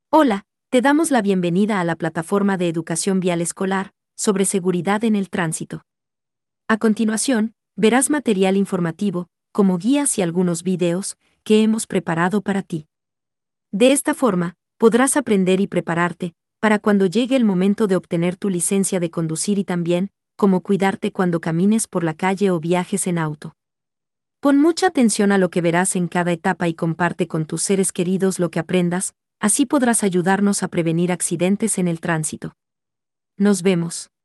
Hola, te damos la bienvenida a la plataforma de educación vial escolar sobre seguridad en el tránsito. A continuación, verás material informativo, como guías y algunos videos, que hemos preparado para ti. De esta forma, podrás aprender y prepararte para cuando llegue el momento de obtener tu licencia de conducir y también, cómo cuidarte cuando camines por la calle o viajes en auto. Pon mucha atención a lo que verás en cada etapa y comparte con tus seres queridos lo que aprendas, así podrás ayudarnos a prevenir accidentes en el tránsito. Nos vemos.